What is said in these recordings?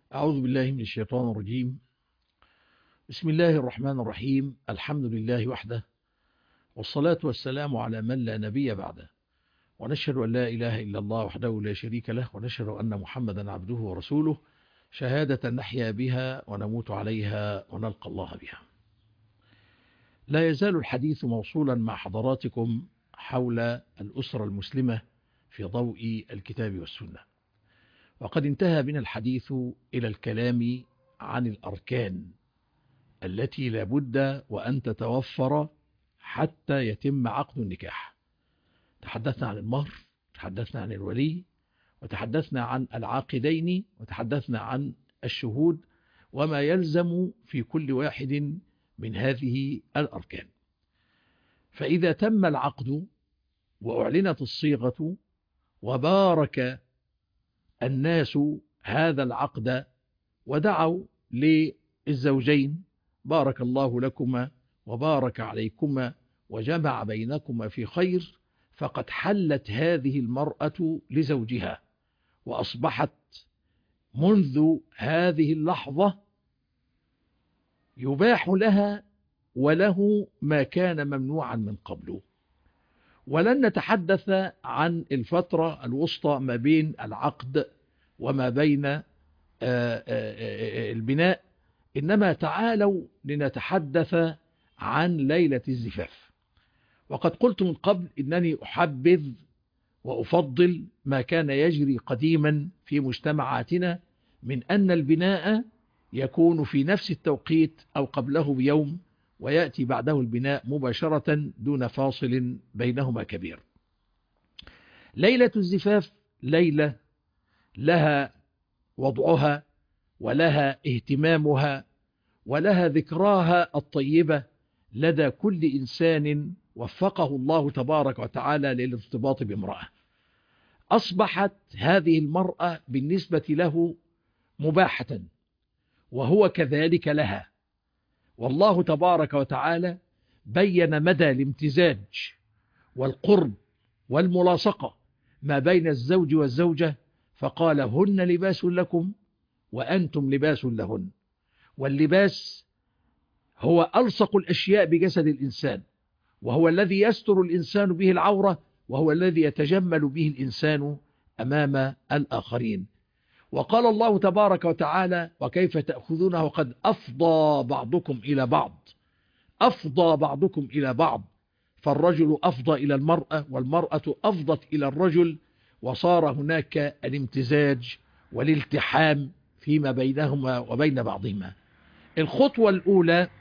أعوذ بالله من الشيطان الرجيم. بسم الله الرحمن الرحيم. الحمد لله وحده، والصلاة والسلام على من لا نبي بعده، ونشهد أن لا إله إلا الله وحده لا شريك له، ونشهد أن محمدا عبده ورسوله، شهادة نحيا بها ونموت عليها ونلقى الله بها. لا يزال الحديث موصولا مع حضراتكم حول الأسرة المسلمة في ضوء الكتاب والسنة، وقد انتهى بنا الحديث إلى الكلام عن الأركان التي لا بد وأن تتوفر حتى يتم عقد النكاح. تحدثنا عن المهر، تحدثنا عن الولي، وتحدثنا عن العاقدين، وتحدثنا عن الشهود وما يلزم في كل واحد من هذه الأركان. فإذا تم العقد وأعلنت الصيغة وبارك الناس هذا العقد ودعوا للزوجين بارك الله لكما وبارك عليكما وجمع بينكما في خير، فقد حلت هذه المرأة لزوجها، وأصبحت منذ هذه اللحظة يباح لها وله ما كان ممنوعا من قبله. ولن نتحدث عن الفترة الوسطى ما بين العقد وما بين البناء، إنما تعالوا لنتحدث عن ليلة الزفاف. وقد قلت من قبل إنني أحبذ وأفضل ما كان يجري قديما في مجتمعاتنا من أن البناء يكون في نفس التوقيت أو قبله بيوم، ويأتي بعده البناء مباشرة دون فاصل بينهما كبير. ليلة الزفاف ليلة لها وضعها ولها اهتمامها ولها ذكراها الطيبة لدى كل إنسان وفقه الله تبارك وتعالى للارتباط بامرأة. أصبحت هذه المرأة بالنسبة له مباحة، وهو كذلك لها. والله تبارك وتعالى بين مدى الامتزاج والقرب والملاصقة ما بين الزوج والزوجة، فقال: هن لباس لكم وأنتم لباس لهن. واللباس هو ألصق الأشياء بجسد الإنسان، وهو الذي يستر الإنسان به العورة، وهو الذي يتجمل به الإنسان أمام الآخرين. وقال الله تبارك وتعالى: وكيف تأخذونه وقد أفضى بعضكم إلى بعض. أفضى بعضكم إلى بعض، فالرجل أفضى إلى المرأة والمرأة أفضت إلى الرجل، وصار هناك الامتزاج والالتحام فيما بينهما وبين بعضهما. الخطوة الأولى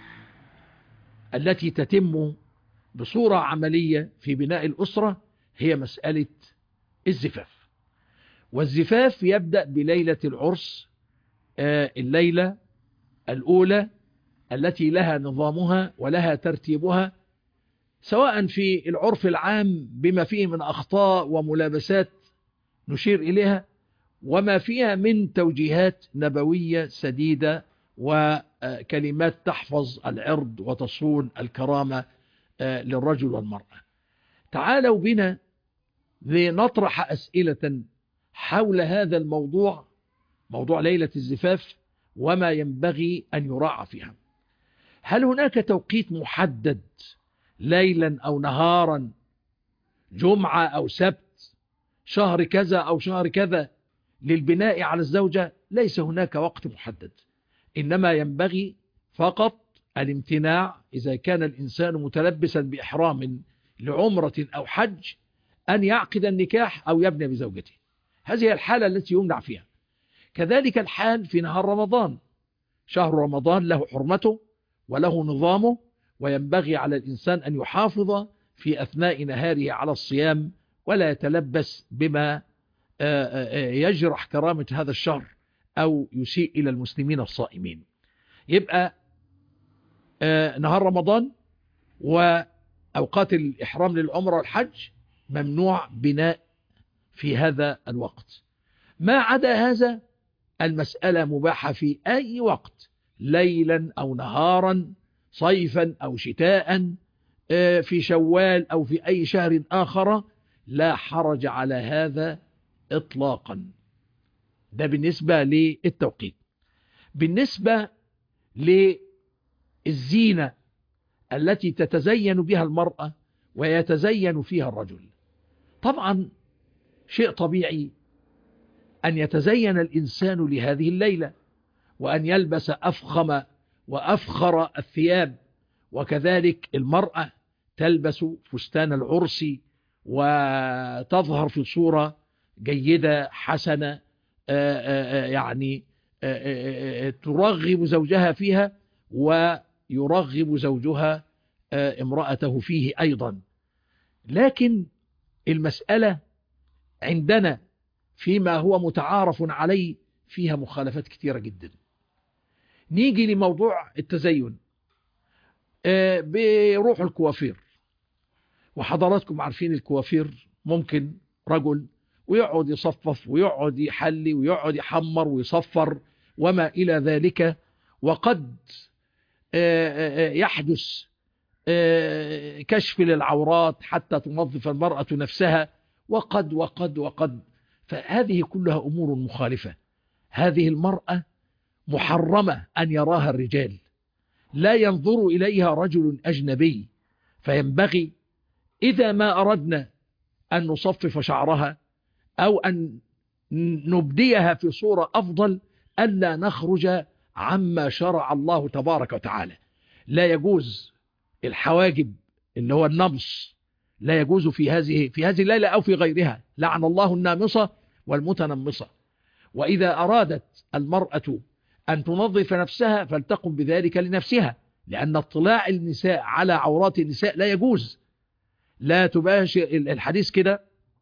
التي تتم بصورة عملية في بناء الأسرة هي مسألة الزفاف. والزفاف يبدأ بليلة العرس، الليلة الأولى التي لها نظامها ولها ترتيبها، سواء في العرف العام بما فيه من أخطاء وملابسات نشير إليها، وما فيها من توجيهات نبوية سديدة وكلمات تحفظ العرض وتصون الكرامة للرجل والمرأة. تعالوا بنا لنطرح أسئلة حول هذا الموضوع، موضوع ليلة الزفاف وما ينبغي أن يراعى فيها. هل هناك توقيت محدد ليلا أو نهارا، جمعة أو سبت، شهر كذا أو شهر كذا للبناء على الزوجة؟ ليس هناك وقت محدد، إنما ينبغي فقط الامتناع إذا كان الإنسان متلبسا بإحرام لعمرة أو حج أن يعقد النكاح أو يبني بزوجته. هذه هي الحالة التي يمنع فيها. كذلك الحال في نهار رمضان. شهر رمضان له حرمته وله نظامه، وينبغي على الإنسان أن يحافظ في أثناء نهاره على الصيام، ولا يتلبس بما يجرح كرامة هذا الشهر أو يسيء إلى المسلمين الصائمين. يبقى نهار رمضان وأوقات الإحرام للعمرة والحج ممنوع بناء في هذا الوقت. ما عدا هذا المسألة مباحة في أي وقت، ليلا أو نهارا، صيفا أو شتاء، في شوال أو في أي شهر آخر، لا حرج على هذا إطلاقا. ده بالنسبة للتوقيت. بالنسبة للزينة التي تتزين بها المرأة ويتزين فيها الرجل، طبعا شيء طبيعي أن يتزين الإنسان لهذه الليلة، وأن يلبس أفخم وأفخر الثياب، وكذلك المرأة تلبس فستان العرس وتظهر في صورة جيدة حسنة، يعني ترغب زوجها فيها ويرغب زوجها امرأته فيه أيضا. لكن المسألة عندنا فيما هو متعارف عليه فيها مخالفات كثيرة جدا. نيجي لموضوع التزين، بيروح الكوافير، وحضراتكم عارفين الكوافير ممكن رجل ويقعد يصفف ويقعد يحلي ويقعد يحمر ويصفر وما إلى ذلك، وقد يحدث كشف للعورات حتى تنظف المرأة نفسها، وقد فهذه كلها أمور مخالفة. هذه المرأة محرمة أن يراها الرجال، لا ينظر إليها رجل أجنبي، فينبغي إذا ما أردنا أن نصفف شعرها أو أن نبديها في صورة أفضل ألا نخرج عما شرع الله تبارك وتعالى. لا يجوز الحواجب اللي هو النمص، لا يجوز في هذه الليلة أو في غيرها، لعن الله النامصة والمتنمصة. وإذا أرادت المرأة أن تنظف نفسها فلتقم بذلك لنفسها، لأن اطلاع النساء على عورات النساء لا يجوز. لا تباشر، الحديث كده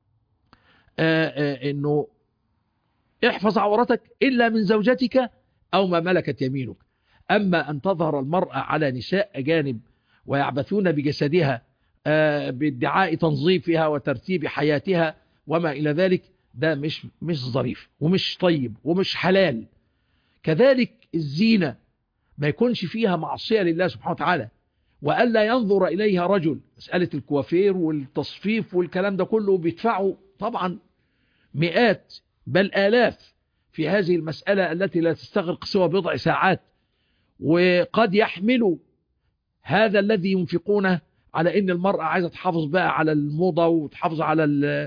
إنه احفظ عورتك إلا من زوجتك أو ما ملكت يمينك. أما أن تظهر المرأة على نساء أجانب ويعبثون بجسدها بادعاء تنظيفها وترتيب حياتها وما إلى ذلك، ده مش ظريف ومش طيب ومش حلال. كذلك الزينة ما يكونش فيها معصية لله سبحانه وتعالى، وألا ينظر إليها رجل. مسألة الكوافير والتصفيف والكلام ده كله بيدفعوا طبعا مئات بل آلاف في هذه المسألة التي لا تستغرق سوى بضع ساعات، وقد يحملوا هذا الذي ينفقونه على ان المرأة عايزة تحافظ بقى على الموضة وتحافظ على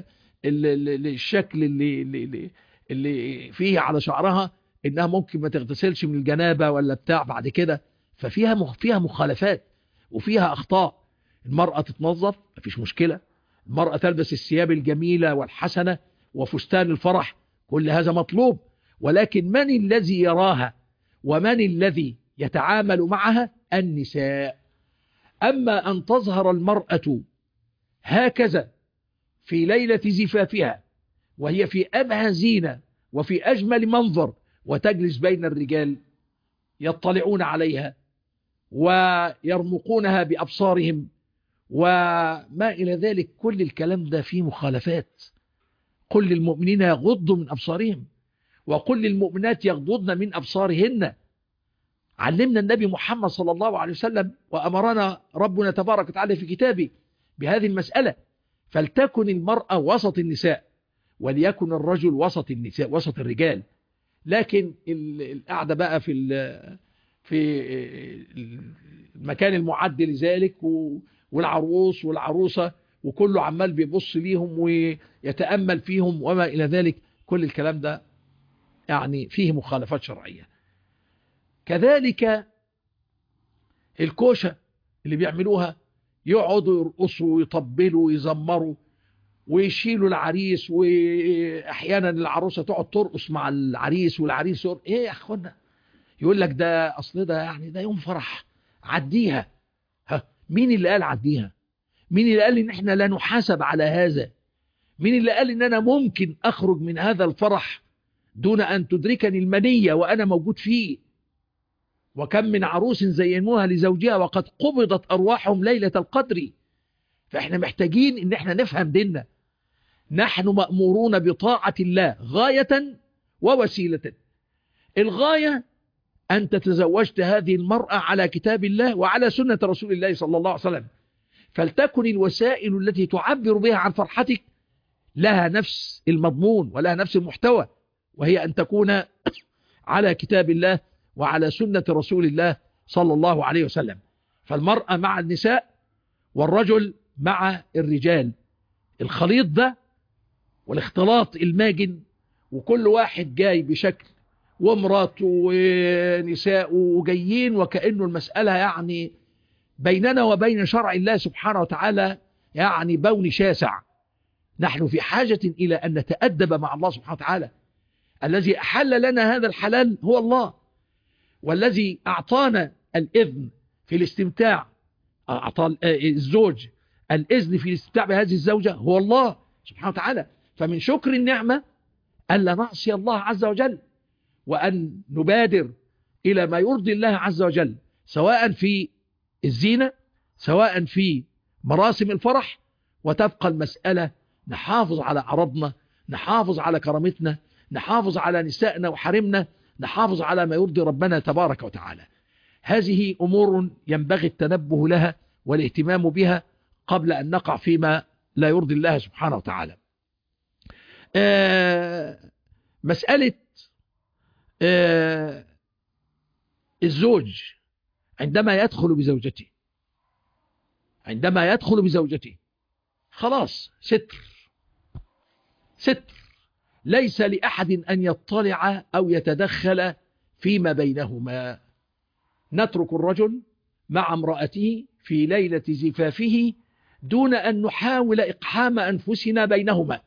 الشكل اللي فيه على شعرها، انها ممكن ما تغتسلش من الجنابة ولا بتاع بعد كده. ففيها مخالفات وفيها اخطاء. المرأة تتنظف مفيش مشكلة، المرأة تلبس الثياب الجميلة والحسنة وفستان الفرح، كل هذا مطلوب، ولكن من الذي يراها ومن الذي يتعامل معها؟ النساء. أما أن تظهر المرأة هكذا في ليلة زفافها وهي في أبهى زينة وفي أجمل منظر وتجلس بين الرجال يطلعون عليها ويرمقونها بأبصارهم وما إلى ذلك، كل الكلام ده فيه مخالفات. قل للمؤمنين يغضوا من أبصارهم وقل للمؤمنات يغضضن من أبصارهن. علمنا النبي محمد صلى الله عليه وسلم وأمرنا ربنا تبارك وتعالى في كتابه بهذه المسألة. فلتكن المرأة وسط النساء وليكن الرجل وسط النساء وسط الرجال. لكن القعدة بقى في المكان المعد لذلك والعروس والعروسة وكله عمال بيبص ليهم ويتأمل فيهم وما إلى ذلك، كل الكلام ده يعني فيه مخالفات شرعية. كذلك الكوشة اللي بيعملوها، يقعدوا يرقصوا ويطبلوا ويزمروا ويشيلوا العريس، واحيانا العروسة تقعد ترقص مع العريس والعريس ايه يا اخوانا، يقول لك ده اصل ده يعني ده يوم فرح عديها. مين اللي قال عديها؟ مين اللي قال ان احنا لا نحاسب على هذا؟ مين اللي قال ان انا ممكن اخرج من هذا الفرح دون ان تدركني المنية وانا موجود فيه؟ وكم من عروس زينوها لزوجها وقد قبضت أرواحهم ليلة القدر. فإحنا محتاجين إن إحنا نفهم ديننا. نحن مأمورون بطاعة الله غاية ووسيلة. الغاية أن تتزوجت هذه المرأة على كتاب الله وعلى سنة رسول الله صلى الله عليه وسلم، فلتكن الوسائل التي تعبر بها عن فرحتك لها نفس المضمون ولها نفس المحتوى وهي أن تكون على كتاب الله وعلى سنة رسول الله صلى الله عليه وسلم. فالمرأة مع النساء والرجل مع الرجال. الخليط ده والاختلاط الماجن، وكل واحد جاي بشكل ومراته ونساء وجايين وكأنه المسألة يعني بيننا وبين شرع الله سبحانه وتعالى يعني بون شاسع. نحن في حاجة إلى أن نتأدب مع الله سبحانه وتعالى. الذي أحل لنا هذا الحلال هو الله، والذي أعطانا الإذن في الاستمتاع، أعطى الزوج الإذن في الاستمتاع بهذه الزوجة هو الله سبحانه وتعالى. فمن شكر النعمة ألا نعصي الله عز وجل، وأن نبادر إلى ما يرضي الله عز وجل، سواء في الزينة سواء في مراسم الفرح، وتبقى المسألة نحافظ على عرضنا، نحافظ على كرامتنا، نحافظ على نسائنا وحرمنا، نحافظ على ما يرضي ربنا تبارك وتعالى. هذه أمور ينبغي التنبه لها والاهتمام بها قبل أن نقع فيما لا يرضي الله سبحانه وتعالى. مسألة الزوج عندما يدخل بزوجته خلاص ستر، ليس لأحد أن يطلع أو يتدخل فيما بينهما. نترك الرجل مع امرأته في ليلة زفافه دون أن نحاول إقحام أنفسنا بينهما.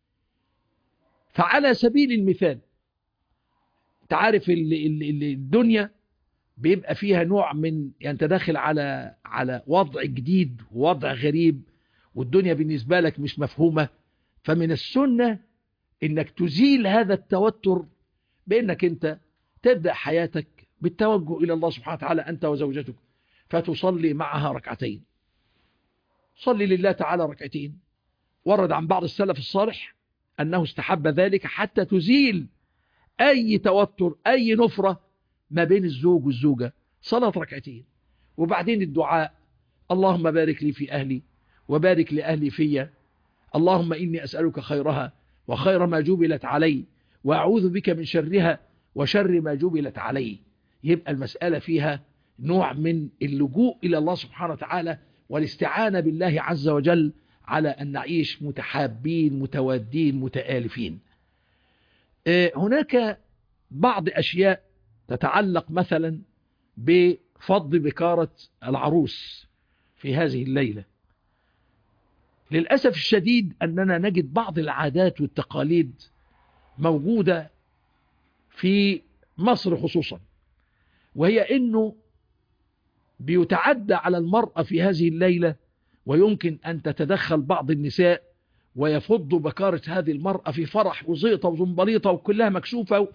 فعلى سبيل المثال، تعرف الدنيا بيبقى فيها نوع من يعني تداخل على وضع جديد ووضع غريب، والدنيا بالنسبة لك مش مفهومة. فمن السنة انك تزيل هذا التوتر بانك انت تبدأ حياتك بالتوجه الى الله سبحانه وتعالى انت وزوجتك، فتصلي معها ركعتين. صلي لله تعالى ركعتين. ورد عن بعض السلف الصالح انه استحب ذلك حتى تزيل اي توتر اي نفرة ما بين الزوج والزوجة. صلاة ركعتين، وبعدين الدعاء: اللهم بارك لي في أهلي وبارك لأهلي فيا، اللهم إني أسألك خيرها وخير ما جبلت علي، وأعوذ بك من شرها وشر ما جبلت علي. يبقى المسألة فيها نوع من اللجوء إلى الله سبحانه وتعالى والاستعانة بالله عز وجل على أن نعيش متحابين متوادين متآلفين. هناك بعض أشياء تتعلق مثلا بفض بكارة العروس في هذه الليلة. للأسف الشديد أننا نجد بعض العادات والتقاليد موجودة في مصر خصوصا، وهي أنه بيتعدى على المرأة في هذه الليلة، ويمكن أن تتدخل بعض النساء ويفض بكارة هذه المرأة في فرح وزيطة وزنبليطة وكلها مكشوفة،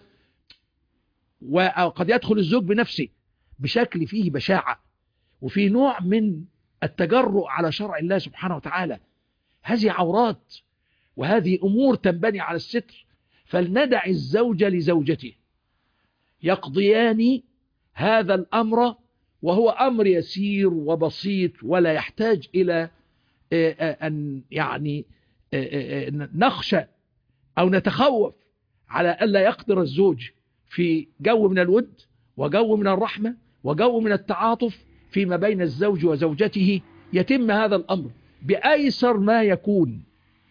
وقد يدخل الزوج بنفسه بشكل فيه بشاعة وفيه نوع من التجرؤ على شرع الله سبحانه وتعالى. هذه عورات وهذه أمور تنبني على الستر. فلندع الزوج لزوجته يقضيان هذا الأمر، وهو أمر يسير وبسيط ولا يحتاج إلى أن يعني نخشى أو نتخوف على ألا يقدر الزوج في جو من الود وجو من الرحمة وجو من التعاطف فيما بين الزوج وزوجته. يتم هذا الأمر بأيسر ما يكون.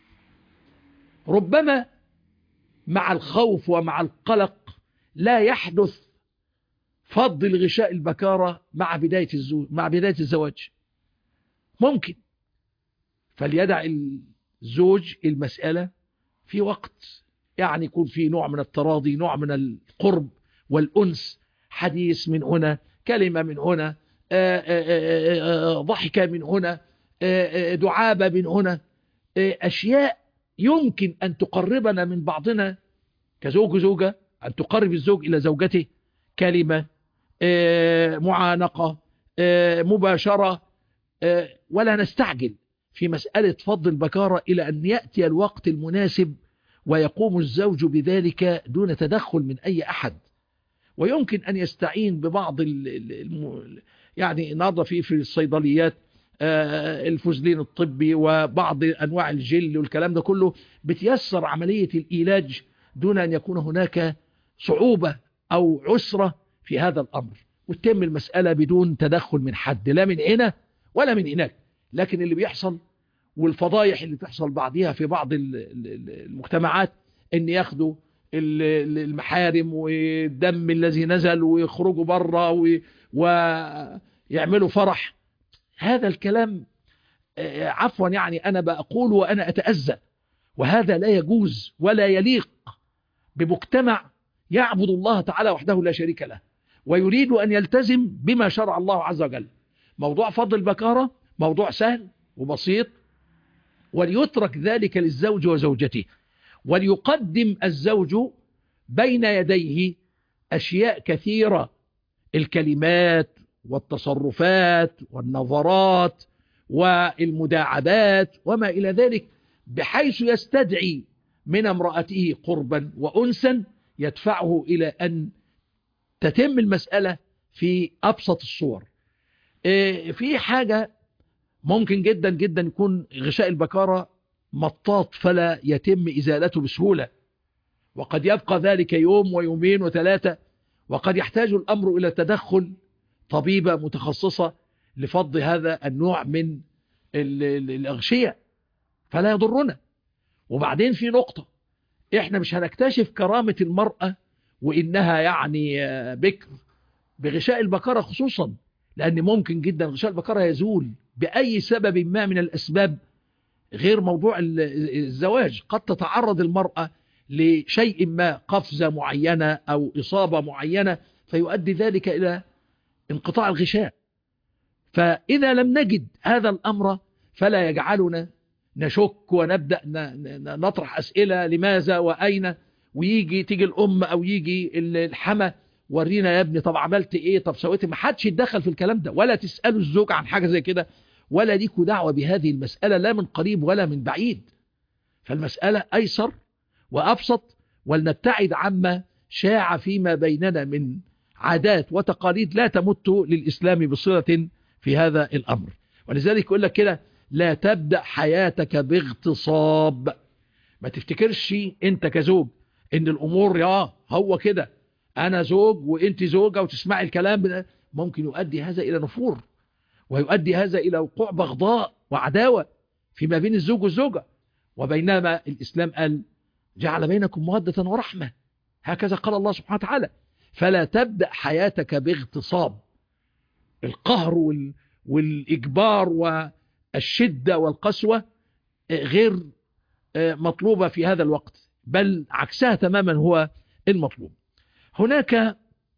ربما مع الخوف ومع القلق لا يحدث فض الغشاء البكارة مع بداية الزواج، ممكن. فليدع الزوج المسألة في وقت يعني يكون في نوع من التراضي، نوع من القرب والأنس، حديث من هنا، كلمة من هنا، ضحكة من هنا، دعابة من هنا، أشياء يمكن أن تقربنا من بعضنا كزوج وزوجة، أن تقرب الزوج إلى زوجته، كلمة، معانقة، مباشرة، ولا نستعجل في مسألة فض البكارة إلى أن يأتي الوقت المناسب ويقوم الزوج بذلك دون تدخل من أي أحد. ويمكن أن يستعين ببعض يعني النهارده في الصيدليات الفوزلين الطبي وبعض أنواع الجل والكلام ده كله بتيسر عملية العلاج دون أن يكون هناك صعوبة أو عسرة في هذا الأمر، وتتم المسألة بدون تدخل من حد، لا من هنا ولا من هناك. لكن اللي بيحصل والفضايح اللي تحصل بعضها في بعض المجتمعات ان ياخدوا المحارم والدم الذي نزل ويخرجوا بره ويعملوا فرح. هذا الكلام عفوا يعني أنا بقول وأنا أتأذى، وهذا لا يجوز ولا يليق بمجتمع يعبد الله تعالى وحده لا شريك له ويريد أن يلتزم بما شرع الله عز وجل. موضوع فضل البكارة موضوع سهل وبسيط، وليترك ذلك للزوج وزوجته، وليقدم الزوج بين يديه أشياء كثيرة، الكلمات والتصرفات والنظرات والمداعبات وما إلى ذلك، بحيث يستدعي من امرأته قربا وأنسا يدفعه إلى أن تتم المسألة في أبسط الصور. في حاجة ممكن جدا جدا يكون غشاء البكارة مطاط فلا يتم إزالته بسهولة، وقد يبقى ذلك يوم ويومين وثلاثة، وقد يحتاج الأمر إلى تدخل طبيبة متخصصة لفض هذا النوع من الأغشية فلا يضرنا. وبعدين في نقطة، احنا مش هنكتشف كرامة المرأة وإنها يعني بكر بغشاء البكارة، خصوصا لأن ممكن جدا غشاء البكارة يزول بأي سبب ما من الأسباب غير موضوع الزواج. قد تتعرض المرأة لشيء ما، قفزة معينة أو إصابة معينة، فيؤدي ذلك إلى انقطاع الغشاء. فإذا لم نجد هذا الأمر فلا يجعلنا نشك ونبدأ نطرح أسئلة لماذا وأين، تيجي الأم أو يجي الحمى ورينا يا ابني طب عملت إيه طب سويت. ما حدش يتدخل في الكلام ده، ولا تسألوا الزوج عن حاجة زي كده، ولا ليكوا دعوة بهذه المسألة لا من قريب ولا من بعيد. فالمسألة أيسر وأبسط، ولنبتعد عما شاع فيما بيننا من عادات وتقاليد لا تمت للإسلام بصلة في هذا الأمر. ولذلك يقول لك كده: لا تبدأ حياتك باغتصاب. ما تفتكرش انت كزوج ان الامور هو كده انا زوج وانت زوجة وتسمعي الكلام. ممكن يؤدي هذا الى نفور، ويؤدي هذا الى وقوع بغضاء وعداوة فيما بين الزوج والزوجة. وبينما الاسلام قال: جعل بينكم مودة ورحمة، هكذا قال الله سبحانه وتعالى. فلا تبدأ حياتك باغتصاب. القهر والإجبار والشدة والقسوة غير مطلوبة في هذا الوقت، بل عكسها تماما هو المطلوب. هناك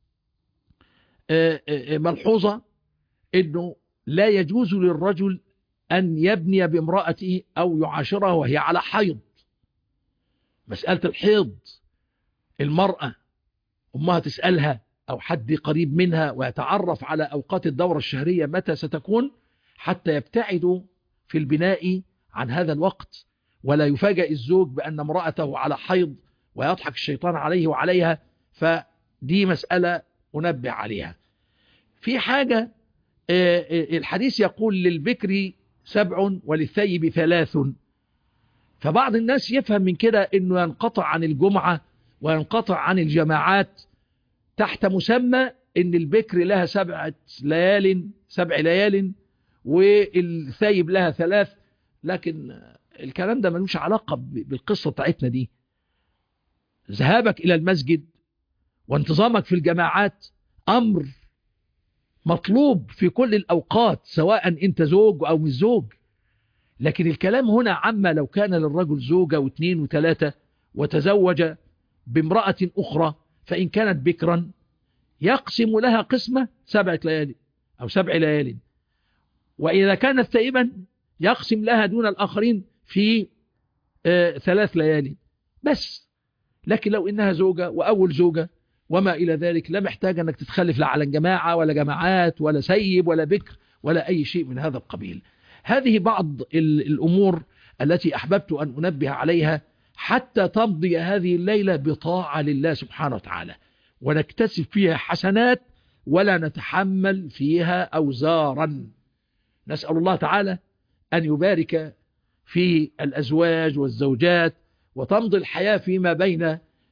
ملحوظة أنه لا يجوز للرجل أن يبني بامرأته أو يعاشرها وهي على حيض. مسألة الحيض، المرأة أمها تسألها أو حد قريب منها ويتعرف على أوقات الدورة الشهرية متى ستكون، حتى يبتعدوا في البناء عن هذا الوقت، ولا يفاجأ الزوج بأن امرأته على حيض ويضحك الشيطان عليه وعليها. فدي مسألة أنبه عليها. في حاجة، الحديث يقول: للبكر 7 وللثيب 3. فبعض الناس يفهم من كده أنه ينقطع عن الجمعة وينقطع عن الجماعات تحت مسمى أن البكر لها 7 ليال والثيب لها 3. لكن الكلام ده ملوش علاقة بالقصة بتاعتنا دي. ذهابك إلى المسجد وانتظامك في الجماعات أمر مطلوب في كل الأوقات، سواء أنت زوج أو مش زوج. لكن الكلام هنا عما لو كان للرجل زوجة واثنين وثلاثة وتزوج بامرأة أخرى، فإن كانت بكرا يقسم لها قسمة 7 ليالي أو 7 ليالي، وإذا كانت ثيبا يقسم لها دون الآخرين في 3 ليالي بس. لكن لو إنها زوجة وأول زوجة وما إلى ذلك، لا محتاج أنك تتخلف لا على جماعة ولا جماعات ولا سيب ولا بكر ولا أي شيء من هذا القبيل. هذه بعض الأمور التي أحببت أن أنبه عليها حتى تمضي هذه الليلة بطاعة لله سبحانه وتعالى، ونكتسب فيها حسنات ولا نتحمل فيها أوزارا. نسأل الله تعالى أن يبارك في الأزواج والزوجات، وتمضي الحياة فيما بين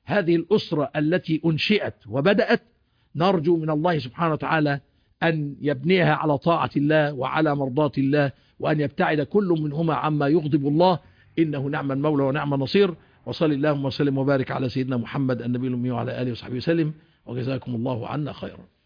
هذه الأسرة التي أنشئت وبدأت، نرجو من الله سبحانه وتعالى أن يبنيها على طاعة الله وعلى مرضاة الله، وأن يبتعد كل منهما عما يغضب الله، إنه نعم المولى ونعم النصير. وصلى اللهم وسلم وبارك على سيدنا محمد النبي الأمي وعلى آله وصحبه وسلم، وجزاكم الله عنا خيرا.